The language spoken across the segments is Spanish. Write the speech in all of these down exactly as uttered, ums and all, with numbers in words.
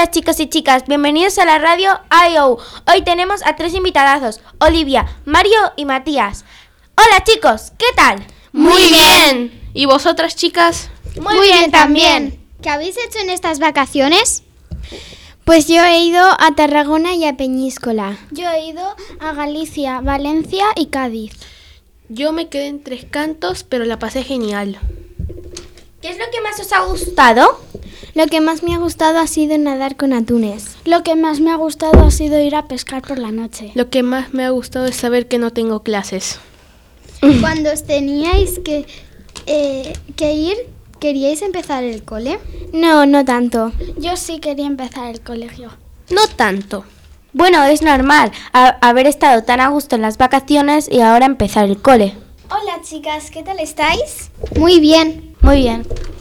Hola chicos y chicas, bienvenidos a la radio I O. Hoy tenemos a tres invitadazos, Olivia, Mario y Matías. Hola chicos, ¿qué tal? Muy bien. ¿Y vosotras chicas? Muy, Muy bien, bien también. ¿Qué habéis hecho en estas vacaciones? Pues yo he ido a Tarragona y a Peñíscola. Yo he ido a Galicia, Valencia y Cádiz. Yo me quedé en Tres Cantos, pero la pasé genial. ¿Qué es lo que más os ha gustado? Lo que más me ha gustado ha sido nadar con atunes. Lo que más me ha gustado ha sido ir a pescar por la noche. Lo que más me ha gustado es saber que no tengo clases. Cuando os teníais que, eh, que ir, ¿queríais empezar el cole? No, no tanto. Yo sí quería empezar el colegio. No tanto. Bueno, es normal a- haber estado tan a gusto en las vacaciones y ahora empezar el cole. Hola chicas, ¿qué tal estáis? Muy bien. Muy bien.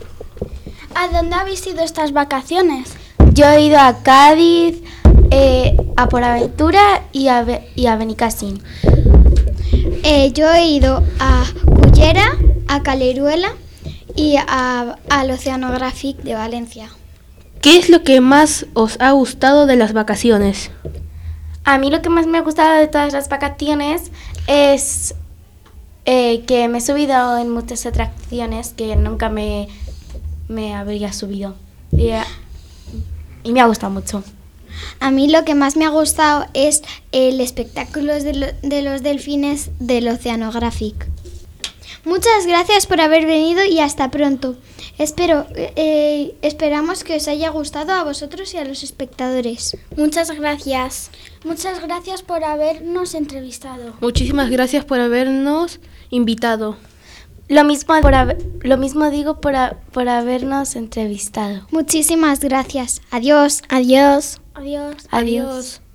¿A dónde habéis ido estas vacaciones? Yo he ido a Cádiz, eh, a Por Aventura y a, Be- y a Benicàssim. Eh, yo he ido a Cullera, a Caleruela y a, al Oceanographic de Valencia. ¿Qué es lo que más os ha gustado de las vacaciones? A mí lo que más me ha gustado de todas las vacaciones es eh, que me he subido en muchas atracciones que nunca me, me habría subido. Y, eh, y me ha gustado mucho. A mí lo que más me ha gustado es el espectáculo de, lo, de los delfines del Oceanographic. Muchas gracias por haber venido y hasta pronto. Espero, eh, esperamos que os haya gustado a vosotros y a los espectadores. Muchas gracias. Muchas gracias por habernos entrevistado. Muchísimas gracias por habernos invitado. Lo mismo, por haber- lo mismo digo por, ha- por habernos entrevistado. Muchísimas gracias. Adiós. Adiós. Adiós. Adiós.